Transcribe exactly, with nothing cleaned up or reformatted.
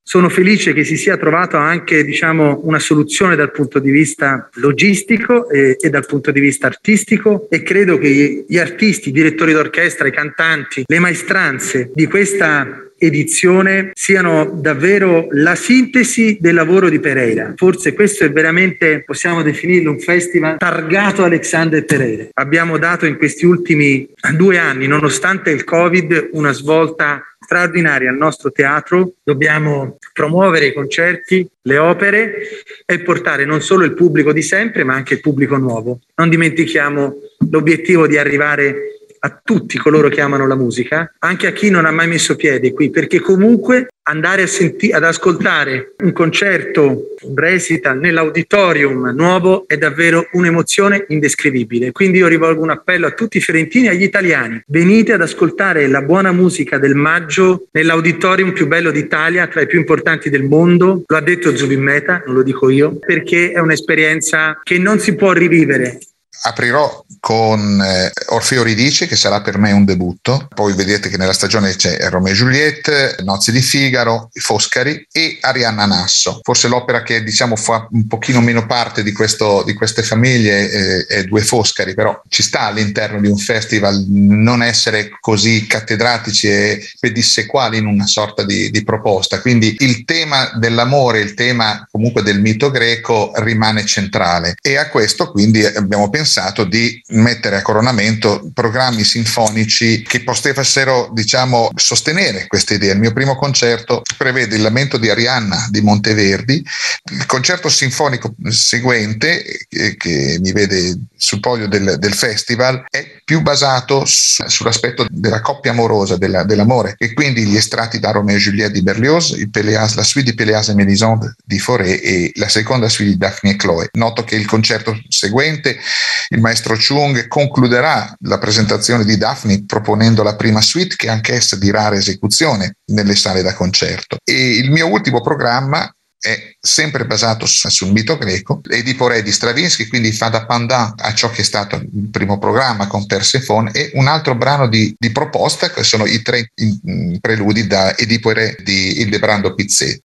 Sono felice che si sia trovato anche, diciamo, una soluzione dal punto di vista logistico e, e dal punto di vista artistico, e credo che gli artisti, i direttori d'orchestra, i cantanti, le maestranze di questa edizione siano davvero la sintesi del lavoro di Pereira. Forse questo è veramente, possiamo definirlo, un festival targato Alexander Pereira. Abbiamo dato in questi ultimi due anni, nonostante il Covid, una svolta straordinaria al nostro teatro. Dobbiamo promuovere i concerti, le opere e portare non solo il pubblico di sempre, ma anche il pubblico nuovo. Non dimentichiamo l'obiettivo di arrivare a tutti coloro che amano la musica, anche a chi non ha mai messo piede qui, perché comunque andare a senti- ad ascoltare un concerto, un recital nell'auditorium nuovo è davvero un'emozione indescrivibile. Quindi io rivolgo un appello a tutti i fiorentini e agli italiani: venite ad ascoltare la buona musica del maggio nell'auditorium più bello d'Italia, tra i più importanti del mondo. Lo ha detto Zubin Mehta, non lo dico io, perché è un'esperienza che non si può rivivere. Aprirò con eh, Orfeo Euridice, che sarà per me un debutto. Poi vedete che nella stagione c'è Romeo e Juliette, Nozze di Figaro, I Foscari e Arianna Nasso. Forse l'opera che diciamo fa un pochino meno parte di, questo, di queste famiglie eh, è Due Foscari, però ci sta all'interno di un festival non essere così cattedratici e pedissequali in una sorta di, di proposta. Quindi il tema dell'amore, il tema comunque del mito greco rimane centrale, e a questo quindi abbiamo pensato di mettere a coronamento programmi sinfonici che potessero, diciamo, sostenere questa idea. Il mio primo concerto prevede Il lamento di Arianna di Monteverdi. Il concerto sinfonico seguente, che, che mi vede sul podio del, del festival, è più basato su, sull'aspetto della coppia amorosa, della, dell'amore, e quindi gli estratti da Romeo e Juliette di Berlioz, il Péléas, la suite di Péléas e Mélisande di Fauré e la seconda suite di Daphne e Chloé. Noto che il concerto seguente, il maestro Chung concluderà la presentazione di Daphne proponendo la prima suite, che è anch'essa di rara esecuzione nelle sale da concerto. E il mio ultimo programma è sempre basato sul mito greco, Edipo Re di Stravinsky, quindi fa da pendant a ciò che è stato il primo programma con Persephone, e un altro brano di, di proposta che sono i tre in, in preludi da Edipo Re di Ildebrando Pizzetti.